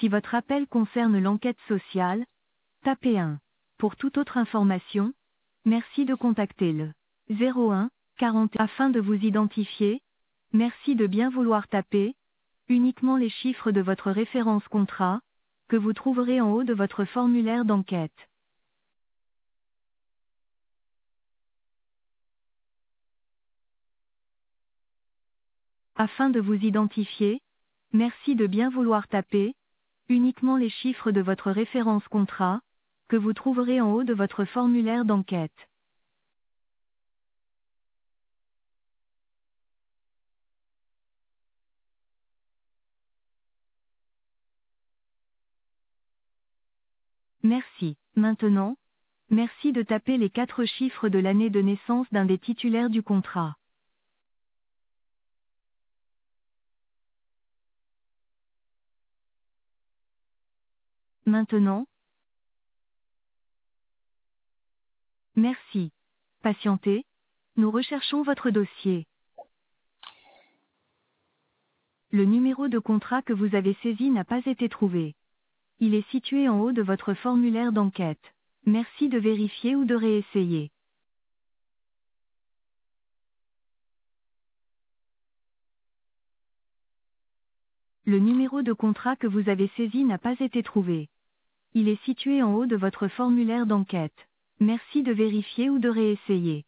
Si votre appel concerne l'enquête sociale, tapez 1. Pour toute autre information, merci de contacter le 01 40 afin de vous identifier. Merci de bien vouloir taper uniquement les chiffres de votre référence contrat, que vous trouverez en haut de votre formulaire d'enquête. Afin de vous identifier, merci de bien vouloir taper uniquement les chiffres de votre référence contrat, que vous trouverez en haut de votre formulaire d'enquête. Merci. Maintenant, merci de taper les 4 chiffres de l'année de naissance d'un des titulaires du contrat. Maintenant, merci. Patientez, nous recherchons votre dossier. Le numéro de contrat que vous avez saisi n'a pas été trouvé. Il est situé en haut de votre formulaire d'enquête. Merci de vérifier ou de réessayer. Le numéro de contrat que vous avez saisi n'a pas été trouvé. Il est situé en haut de votre formulaire d'enquête. Merci de vérifier ou de réessayer.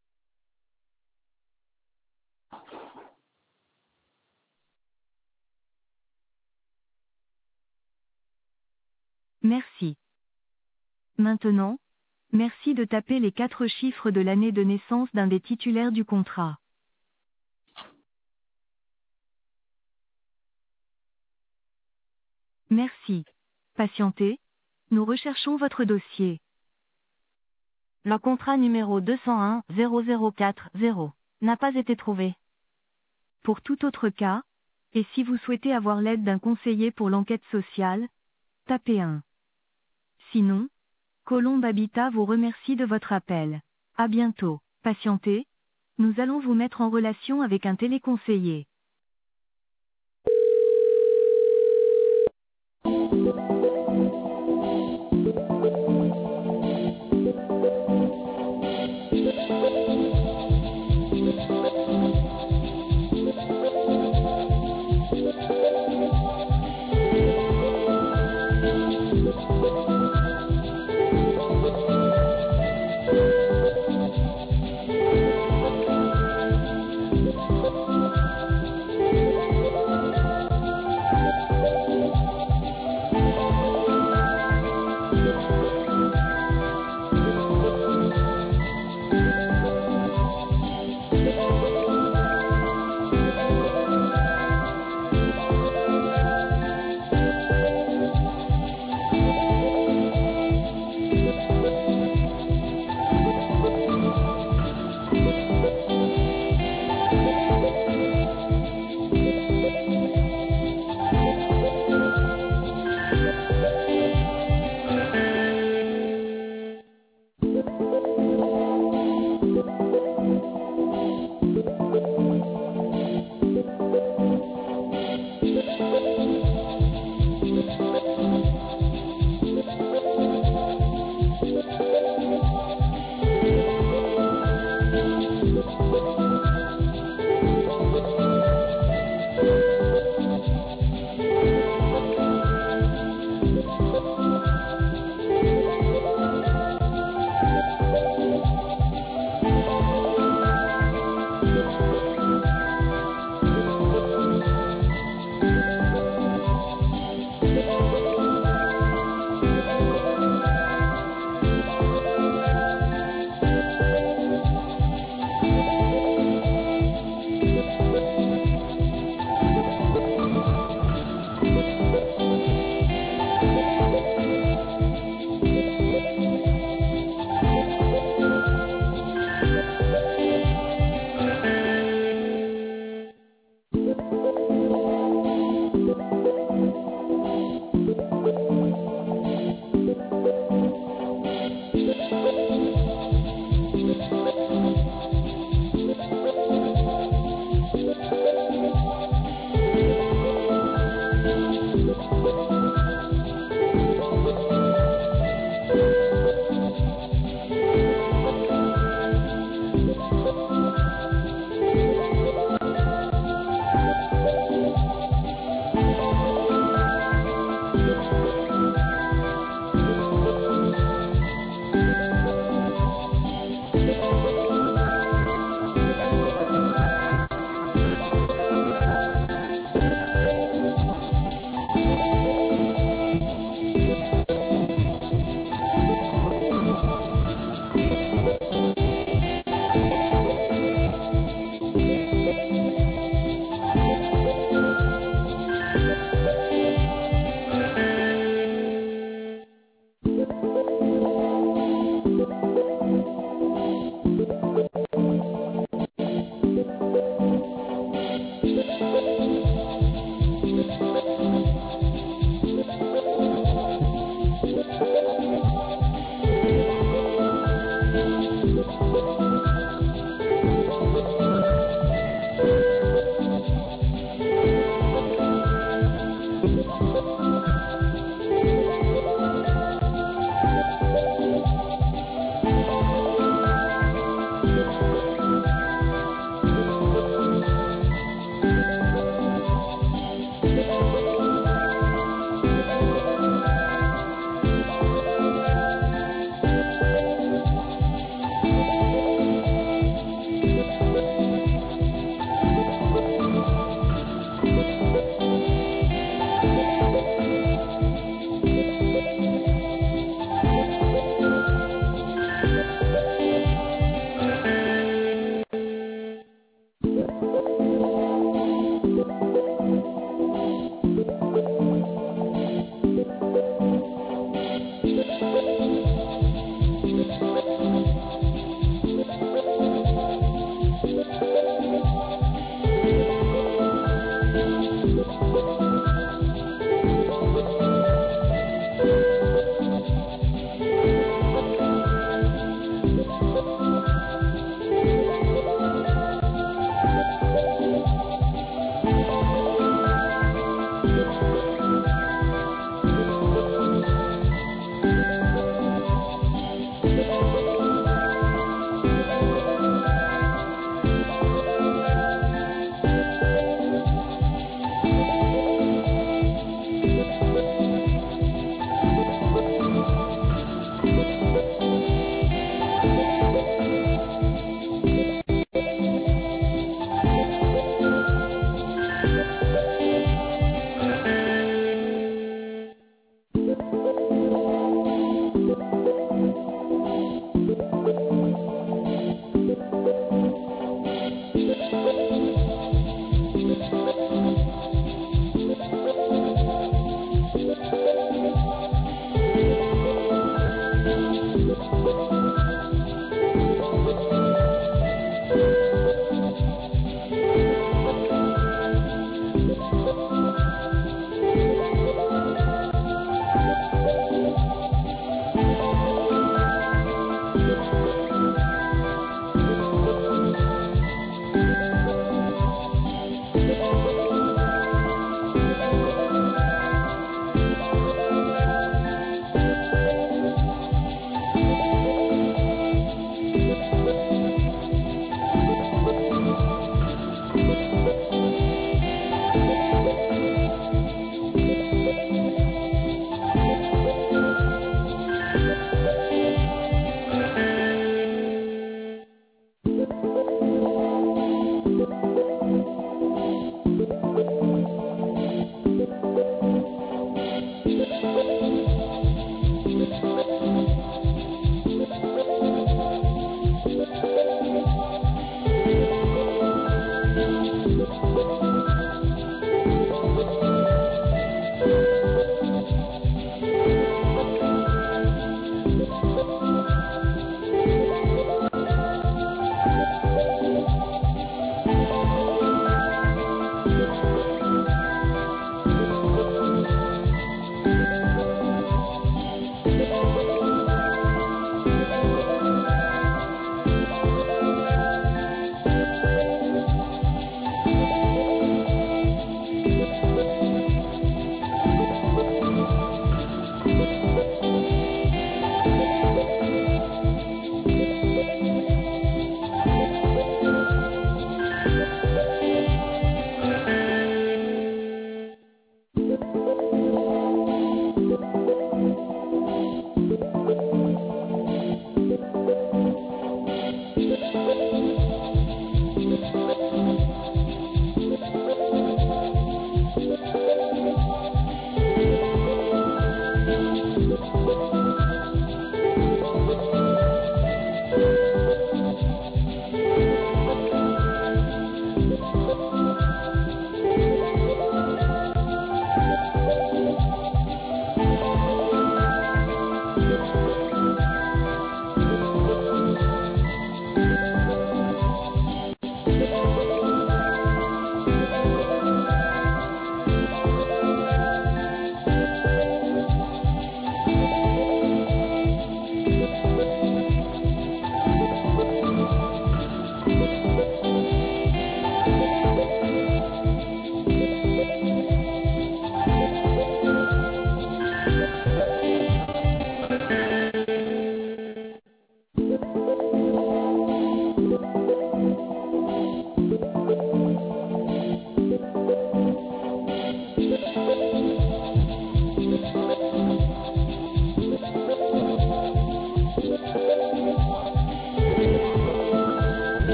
Merci. Maintenant, merci de taper les 4 chiffres de l'année de naissance d'un des titulaires du contrat. Merci. Patientez, nous recherchons votre dossier. Le contrat numéro 201 004 n'a pas été trouvé. Pour tout autre cas, et si vous souhaitez avoir l'aide d'un conseiller pour l'enquête sociale, tapez 1. Sinon, Colombe Habitat vous remercie de votre appel. À bientôt. Patientez, nous allons vous mettre en relation avec un téléconseiller.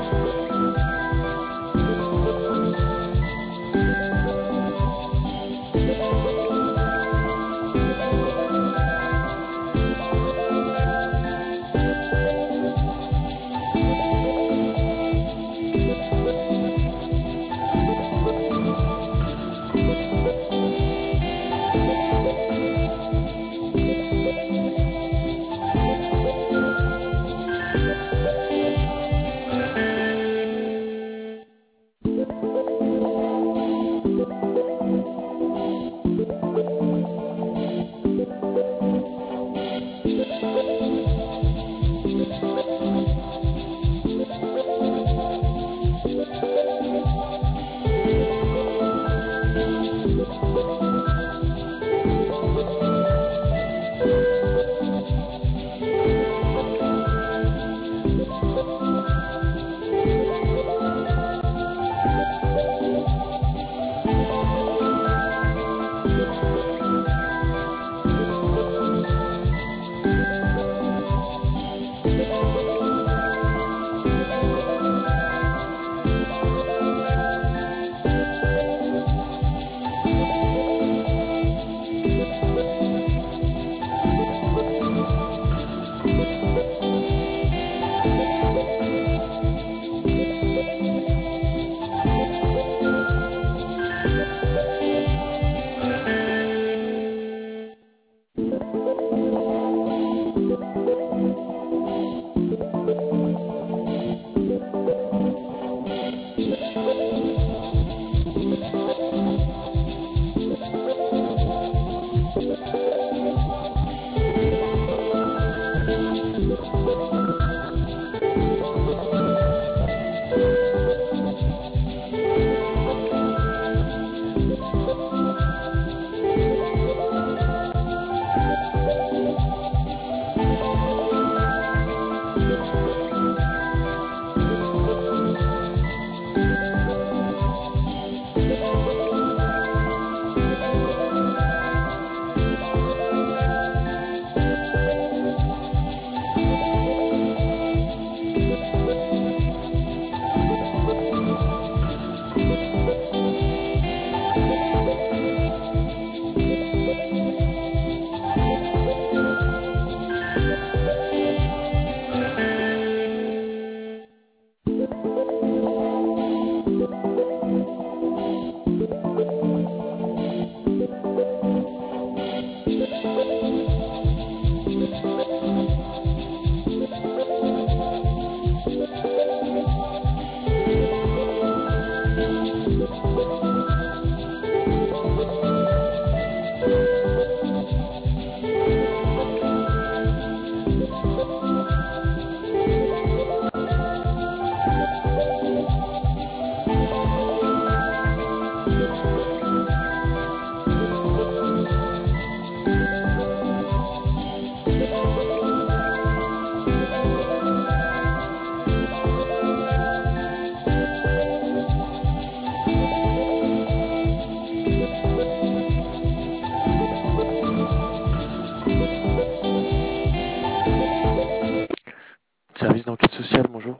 Service d'enquête sociale, bonjour.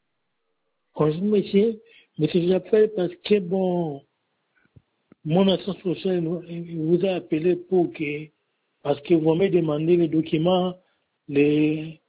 Bonjour monsieur, j'appelle parce que bon, mon assistance sociale vous a appelé parce que vous m'avez demandé les documents, les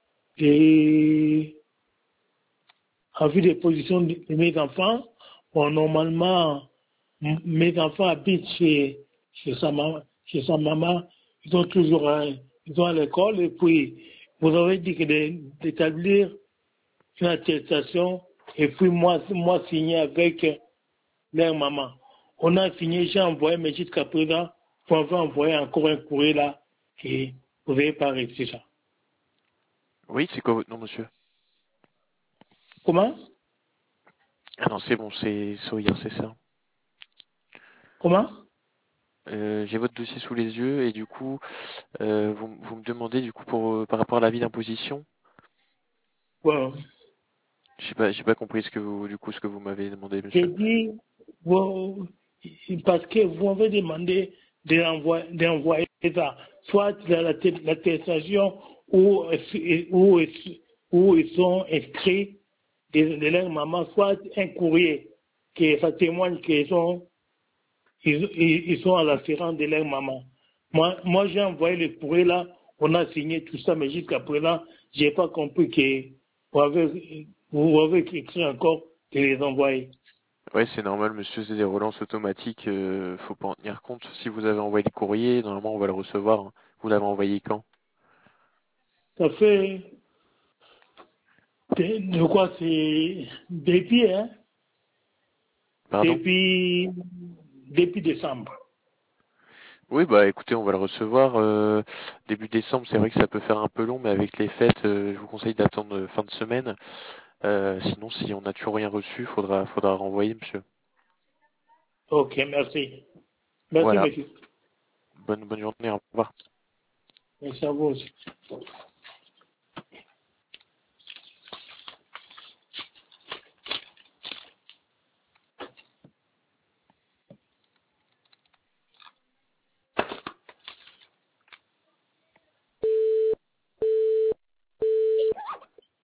en vue des positions de mes enfants. Bon, normalement, mes enfants habitent chez sa maman, ils sont toujours ils sont à l'école et puis vous avez dit que d'établir une attestation et puis moi signer avec leur maman. On a signé, j'ai envoyé, mais jusqu'à présent, vous m'avez envoyé encore un courrier là et vous n'avez pas reçu ça. Oui, c'est quoi votre nom, monsieur? Comment? Ah non, c'est bon, c'est Sawyer, c'est ça. Comment? J'ai votre dossier sous les yeux et du coup, vous me demandez du coup par rapport à l'avis d'imposition. Bon. J'ai pas compris ce que vous m'avez demandé, J'ai monsieur. dit, parce que vous m'avez demandé d'envoyer ça, soit l'attestation où ils sont inscrits de leur maman, soit un courrier qui ça témoigne qu'ils ils sont à la séance de leur maman. Moi j'ai envoyé le courrier là, on a signé tout ça, mais jusqu'à présent, j'ai pas compris que vous avez écrit encore de les envoyer. Ouais, c'est normal, monsieur, c'est des relances automatiques, faut pas en tenir compte. Si vous avez envoyé le courrier, normalement on va le recevoir, hein. Vous l'avez envoyé quand? Ça fait, je crois, c'est depuis, hein, Pardon? depuis, depuis décembre. Oui, bah écoutez, on va le recevoir début décembre. C'est vrai que ça peut faire un peu long, mais avec les fêtes, je vous conseille d'attendre fin de semaine. Sinon, si on n'a toujours rien reçu, faudra renvoyer, monsieur. Ok, merci. Merci, Voilà. monsieur. Bonne journée, au revoir. Merci à vous aussi.